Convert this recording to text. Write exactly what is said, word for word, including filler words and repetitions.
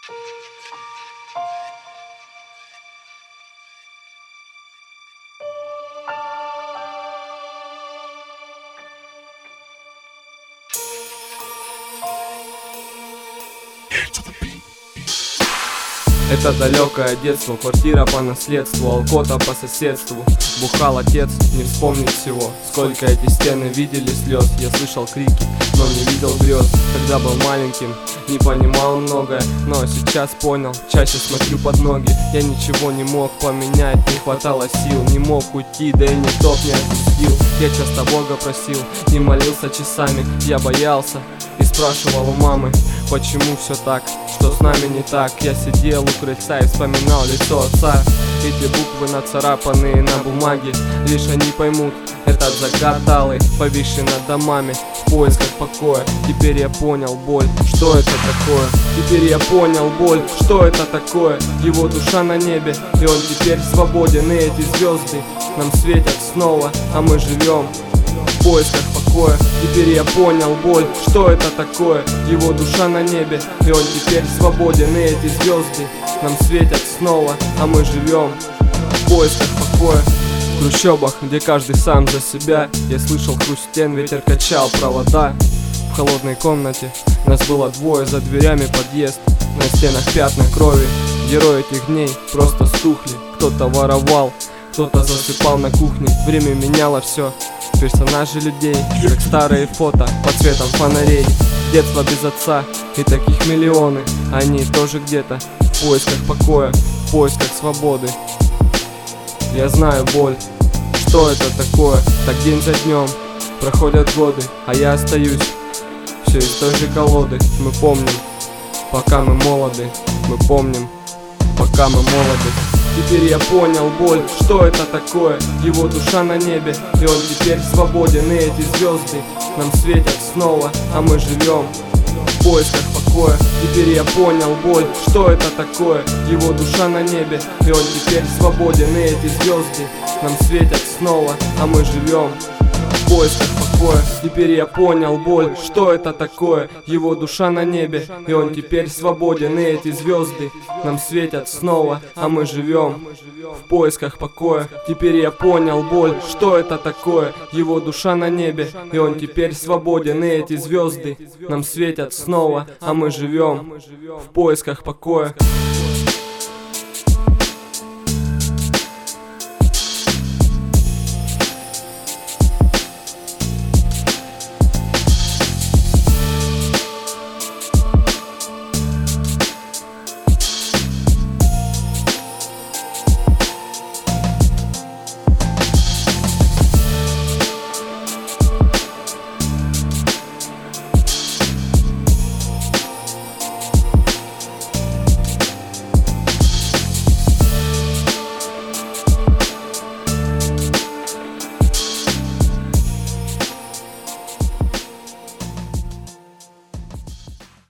Это далекое детство, квартира по наследству, алкота по соседству. Бухал отец, не вспомнить всего. Сколько эти стены видели слез. Я слышал крики, но не видел грез. Когда был маленьким, не понимал многое, но сейчас понял, чаще смотрю под ноги. Я ничего не мог поменять, не хватало сил. Не мог уйти, да и никто не отпустил. Я часто Бога просил, не молился часами. Я боялся и спрашивал у мамы, почему все так, что с нами не так. Я сидел у крыльца и вспоминал лицо отца. Эти буквы нацарапанные на бумаге, лишь они поймут этот закат алый, повисший над домами в поисках покоя. Теперь я понял боль, что это такое. Теперь я понял боль, что это такое. Его душа на небе, и он теперь свободен. И эти звезды нам светят снова, а мы живем в поисках покоя. Теперь я понял боль, что это такое. Его душа на небе, и он теперь свободен. И эти звезды нам светят снова, а мы живем в поисках покоя. В трущобах, где каждый сам за себя, я слышал хруст стен, ветер качал провода. В холодной комнате нас было двое, за дверями подъезд, на стенах пятна крови. Герои этих дней просто стухли. Кто-то воровал, кто-то засыпал на кухне. Время меняло все, персонажи людей, как старые фото под светом фонарей. Детство без отца, и таких миллионы. Они тоже где-то в поисках покоя, в поисках свободы. Я знаю боль, что это такое. Так день за днем проходят годы, а я остаюсь все из той же колоды. Мы помним, пока мы молоды. Мы помним, пока мы молоды. Теперь я понял боль, что это такое. Его душа на небе, и он теперь свободен. И эти звезды нам светят снова, а мы живем в поисках покоя. Теперь я понял боль, что это такое. Его душа на небе, и он теперь свободен. И эти звезды нам светят снова, а мы живем в поисках покоя. Теперь я понял боль, что это такое. Его душа на небе, и он теперь свободен. И эти звезды нам светят снова, а мы живем в поисках покоя. Теперь я понял боль, что это такое. Его душа на небе, и он теперь свободен. И эти звезды нам светят снова, а мы живем в поисках покоя.